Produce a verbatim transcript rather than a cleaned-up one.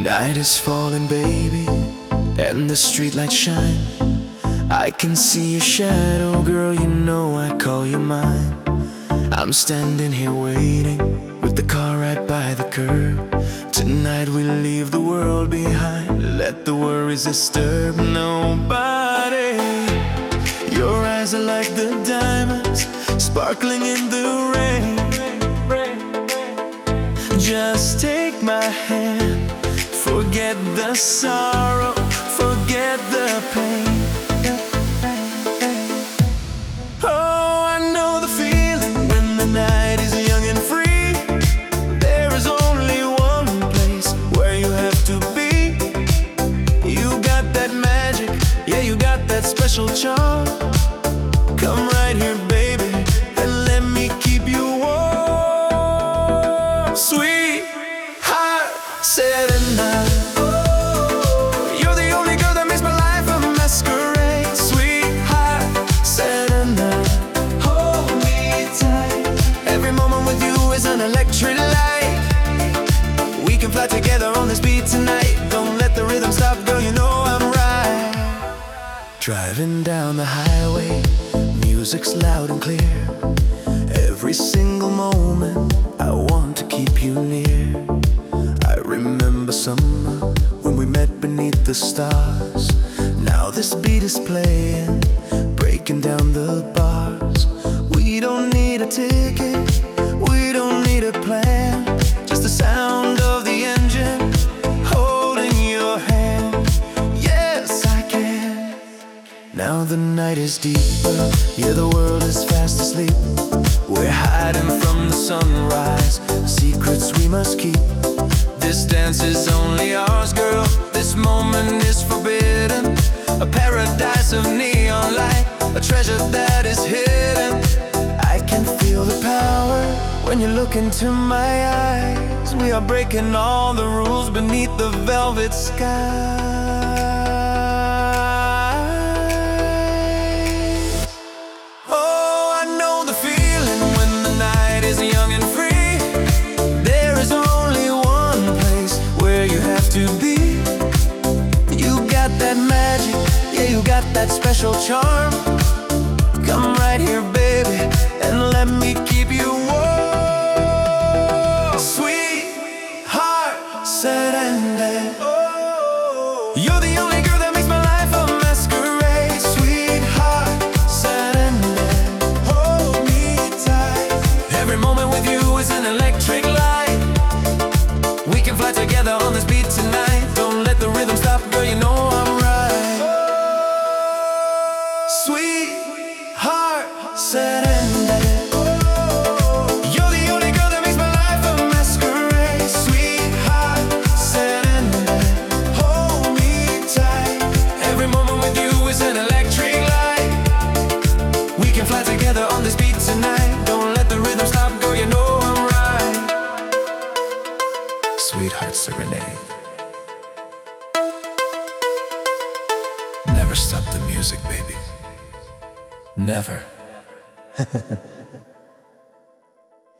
Night is falling, baby, and the streetlights shine. I can see your shadow, girl, you know I call you mine. I'm standing here waiting, with the car right by the curb. Tonight we leave the world behind, let the worries disturb nobody. Your eyes are like the diamonds, sparkling in the rain. Just take my hand, forget the sorrow, forget the pain. Oh, I know the feeling when the night is young and free. There is only one place where you have to be. You got that magic, yeah, you got that special charm. Come right here, baby, and let me keep you warm. Sweetheart, Serena, oh, you're the only girl that makes my life a masquerade. Sweetheart, Serena, hold me tight. Every moment with you is an electric light. We can fly together on this beat tonight. Don't let the rhythm stop, girl, you know I'm right. Driving down the highway, music's loud and clear. Every single moment I want to keep you near. I remember summer when we met beneath the stars. Now this beat is playing, breaking down the bars. We don't need a ticket, we don't need a plan. Just the sound of the engine, holding your hand. Yes, I can. Now the night is deeper, yeah, the world is fast asleep. We're hiding from the sunrise, secrets we must keep. This dance is only ours, girl, this moment is forbidden. A paradise of neon light, a treasure that is hidden. I can feel the power when you look into my eyes. We are breaking all the rules beneath the velvet sky. To be, you got that magic, yeah, you got that special charm. Come right here, baby, and let me keep you warm. Sweetheart, Serena, oh, you're the only girl that makes my life a masquerade. Sweetheart, Serena, hold me tight. Every moment with you is an electric light. We can fly together on this beat tonight. Don't let the rhythm stop, girl, you know I'm right. Sweetheart, Serena, you're the only girl that makes my life a masquerade. Sweetheart, Serena, hold me tight. Every moment with you is an electric light. We can fly together on this beat tonight. Don't let the rhythm stop, girl, you know I'm right. Sweetheart, Serenade. Never stop the music, baby. Never.